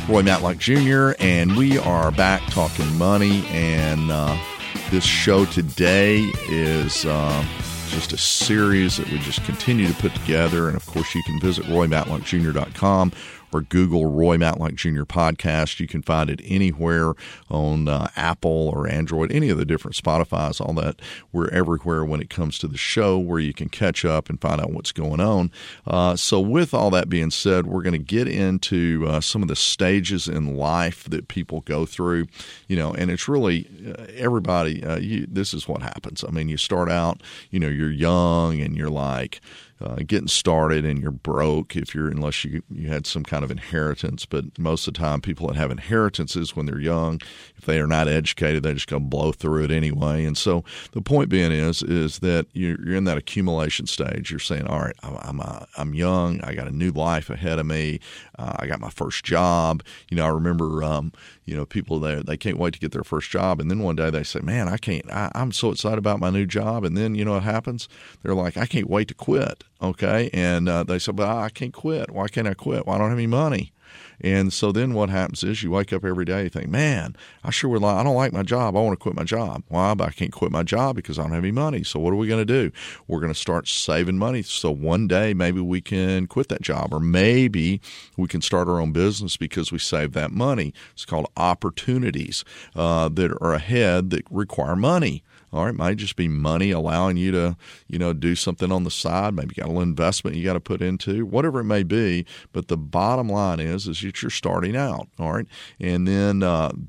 Roy Matlock Jr., and we are back talking money. And this show today is just a series that we just continue to put together. And, of course, you can visit RoyMatlockJr.com or Google Roy Matlock Jr. podcast. You can find it anywhere on Apple or Android, any of the different Spotify's, all that. We're everywhere when it comes to the show where you can catch up and find out what's going on. So with all that being said, we're going to get into some of the stages in life that people go through, and it's really everybody, this is what happens. I mean, you start out, you're young and you're like, getting started and you're broke unless you had some kind of inheritance. But most of the time, people that have inheritances when they're young, if they are not educated, they just go blow through it anyway. And so the point being is that you're in that accumulation stage. You're saying, all right, I'm young. I got a new life ahead of me. I got my first job. I remember, people there, they can't wait to get their first job. And then one day they say, man, I'm so excited about my new job. And then, what happens? They're like, I can't wait to quit. Okay. And they said, but I can't quit. Why can't I quit? Well, I don't have any money. And so then what happens is you wake up every day and think, man, I don't like my job. I want to quit my job. Why? But I can't quit my job because I don't have any money. So what are we going to do? We're going to start saving money. So one day maybe we can quit that job, or maybe we can start our own business because we saved that money. It's called opportunities that are ahead that require money. All right, it might just be money allowing you to, do something on the side. Maybe you got a little investment you got to put into, whatever it may be. But the bottom line is that you're starting out. All right, and then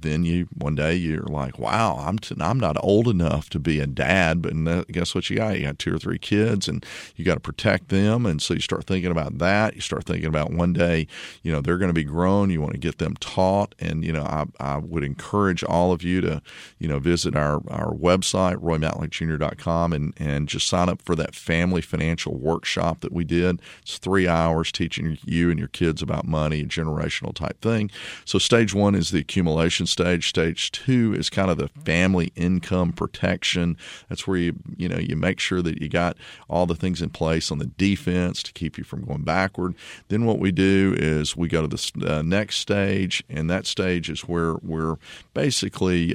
one day you're like, wow, I'm not old enough to be a dad. But guess what you got? You got 2 or 3 kids, and you got to protect them. And so you start thinking about that. You start thinking about one day, they're going to be grown. You want to get them taught. And I would encourage all of you to, visit our website, RoyMatlockJr.com, and just sign up for that family financial workshop that we did. It's 3 hours teaching you and your kids about money, a generational type thing. So stage 1 is the accumulation stage. Stage 2 is kind of the family income protection. That's where you make sure that you got all the things in place on the defense to keep you from going backward. Then what we do is we go to the next stage, and that stage is where we're basically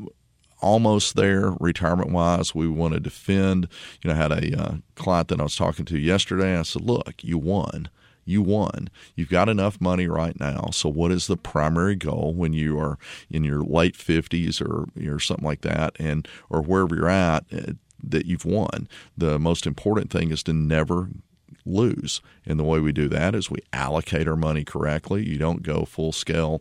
almost there retirement-wise. We want to defend. I had a client that I was talking to yesterday. I said, look, you won. You've got enough money right now. So what is the primary goal when you are in your late 50s or something like that, or wherever you're at, that you've won? The most important thing is to never lose. And the way we do that is we allocate our money correctly. You don't go full scale,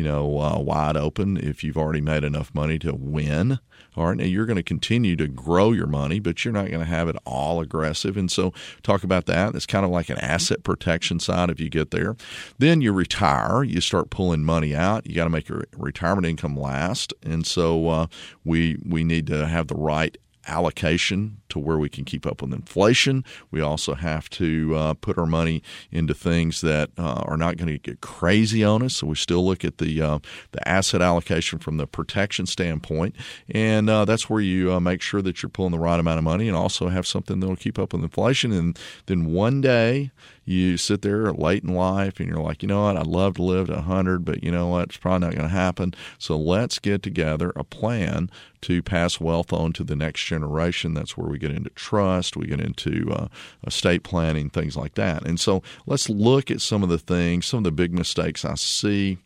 wide open if you've already made enough money to win. All right, now you're going to continue to grow your money, but you're not going to have it all aggressive. And so talk about that. It's kind of like an asset protection side if you get there. Then you retire. You start pulling money out. You got to make your retirement income last. And so we need to have the right allocation to where we can keep up with inflation. We also have to put our money into things that are not going to get crazy on us. So we still look at the asset allocation from the protection standpoint, and that's where you make sure that you're pulling the right amount of money and also have something that will keep up with inflation. And then one day you sit there late in life and you're like, you know what, I'd love to live to 100, but you know what, it's probably not going to happen. So let's get together a plan to pass wealth on to the next generation. That's where we get into trust, we get into estate planning, things like that. And so let's look at some of the things, some of the big mistakes I see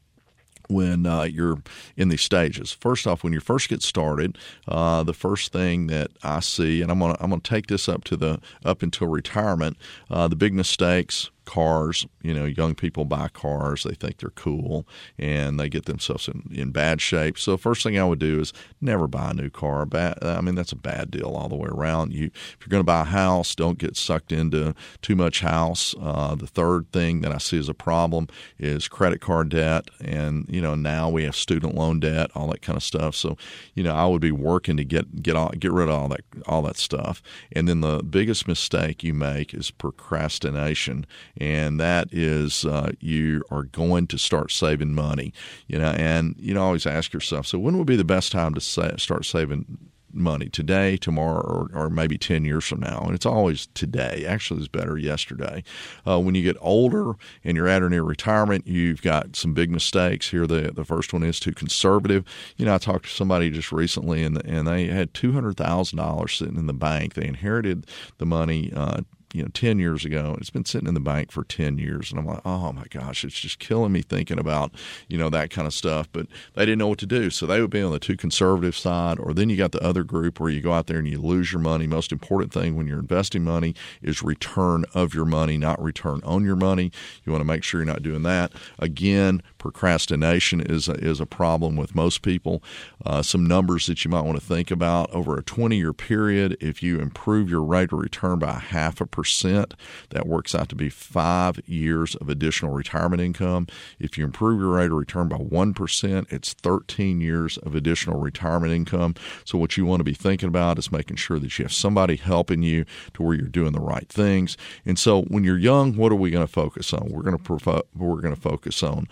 when you're in these stages. First off, when you first get started, the first thing that I see, and I'm gonna take this up until retirement, the big mistakes. Cars, young people buy cars. They think they're cool, and they get themselves in bad shape. So first thing I would do is never buy a new car. That's a bad deal all the way around. If you're going to buy a house, don't get sucked into too much house. The third thing that I see as a problem is credit card debt, and now we have student loan debt, all that kind of stuff. So I would be working to get rid of all that stuff. And then the biggest mistake you make is procrastination. And that is you are going to start saving money, and always ask yourself, so when would be the best time to start saving money today, tomorrow, or maybe 10 years from now. And it's always today. Actually, it's better yesterday. When you get older and you're at or near retirement, you've got some big mistakes. Here, the first one is too conservative. I talked to somebody just recently, and they had $200,000 sitting in the bank. They inherited the money 10 years ago. It's been sitting in the bank for 10 years. And I'm like, oh my gosh, it's just killing me thinking about, that kind of stuff. But they didn't know what to do. So they would be on the too conservative side. Or then you got the other group where you go out there and you lose your money. Most important thing when you're investing money is return of your money, not return on your money. You want to make sure you're not doing that. Again, procrastination is a problem with most people. Some numbers that you might want to think about: over a 20-year period, if you improve your rate of return by 0.5%, that works out to be 5 years of additional retirement income. If you improve your rate of return by 1%, it's 13 years of additional retirement income. So what you want to be thinking about is making sure that you have somebody helping you to where you're doing the right things. And so when you're young, what are we going to focus on? We're going to focus on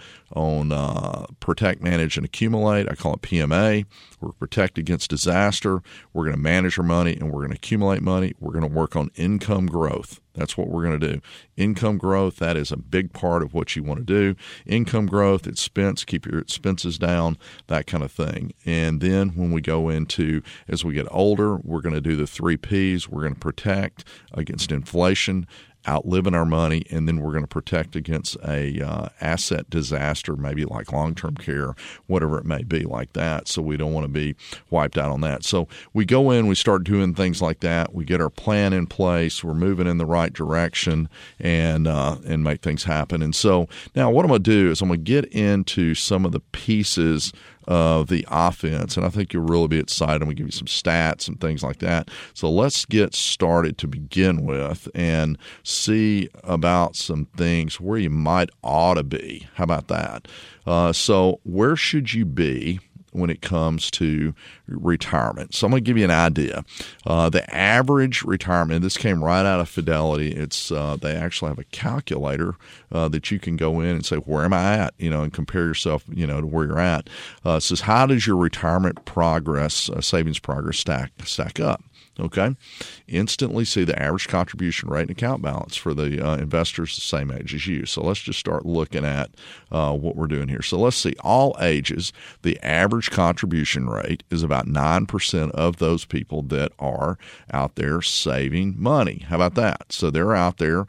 protect, manage, and accumulate. I call it PMA. We're protect against disaster. We're going to manage our money, and we're going to accumulate money. We're going to work on income growth. That's what we're going to do. Income growth, that is a big part of what you want to do. Income growth, expense, keep your expenses down, that kind of thing. And then when we go into, as we get older, we're going to do the 3 Ps. We're going to protect against inflation, outliving our money, and then we're going to protect against a asset disaster, maybe like long-term care, whatever it may be like that. So we don't want to be wiped out on that. So we go in, we start doing things like that. We get our plan in place. We're moving in the right direction and make things happen. And so now what I'm going to do is I'm going to get into some of the pieces of the offense, and I think you'll really be excited. I'm going to give you some stats and things like that. So let's get started to begin with and see about some things where you might ought to be. How about that? So where should you be when it comes to retirement? So I'm going to give you an idea. The average retirement, this came right out of Fidelity. It's they actually have a calculator that you can go in and say, where am I at? And compare yourself, to where you're at. It says, how does your retirement progress, savings progress stack up? Okay. Instantly see the average contribution rate and account balance for the investors the same age as you. So let's just start looking at what we're doing here. So let's see, all ages, the average contribution rate is about 9% of those people that are out there saving money. How about that? So they're out there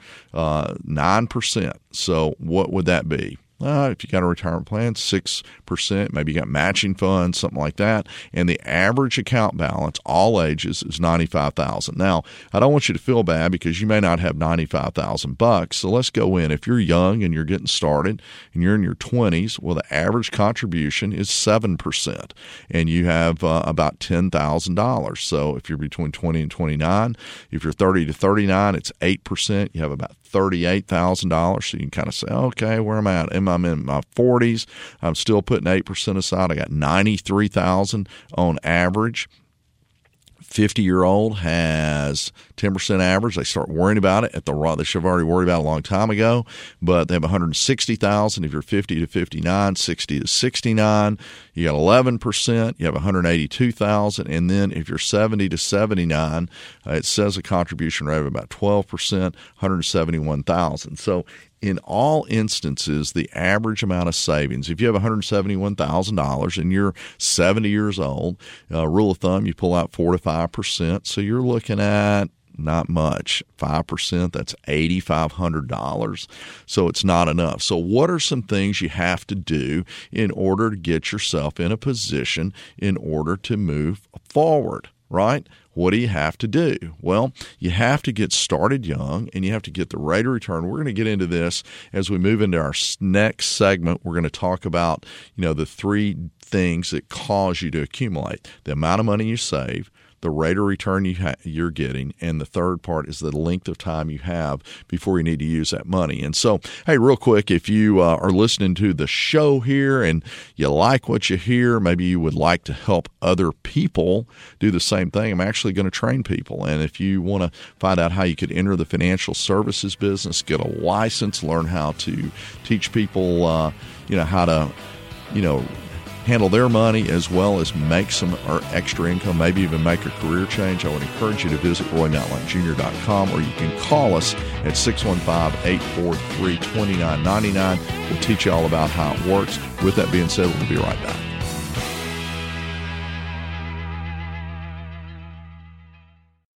9%. So what would that be? If you got a retirement plan, 6%, maybe you got matching funds, something like that. And the average account balance, all ages, is $95,000. Now, I don't want you to feel bad because you may not have $95,000. So let's go in. If you're young and you're getting started and you're in your 20s, well, the average contribution is 7%, and you have about $10,000. So if you're between 20 and 29, if you're 30 to 39, it's 8%. You have about $38,000. So you can kind of say, okay, where am I at? I'm in my 40s. I'm still putting 8% aside. I got $93,000 on average. 50-year-old has 10% average. They start worrying about it at the they should have already worried about it a long time ago, but they have $160,000 if you're 50 to 59, 60 to 69. You got 11%. You have $182,000, and then if you're 70 to 79, it says a contribution rate of about 12%, $171,000. So in all instances, the average amount of savings, if you have $171,000 and you're 70 years old, rule of thumb, you pull out 4 to 5%. So you're looking at not much. 5%, that's $8,500. So it's not enough. So what are some things you have to do in order to get yourself in a position in order to move forward, right? What do you have to do? Well, you have to get started young, and you have to get the rate of return. We're going to get into this as we move into our next segment. We're going to talk about, the 3 things that cause you to accumulate: the amount of money you save, the rate of return you're getting, and the third part is the length of time you have before you need to use that money. And so, hey, real quick, if you are listening to the show here and you like what you hear, maybe you would like to help other people do the same thing. I'm actually going to train people. And if you want to find out how you could enter the financial services business, get a license, learn how to teach people, how to, handle their money as well as make some or extra income, maybe even make a career change, I would encourage you to visit RoyMatlockJr.com, or you can call us at 615-843-2999. We'll teach you all about how it works. With that being said, we'll be right back.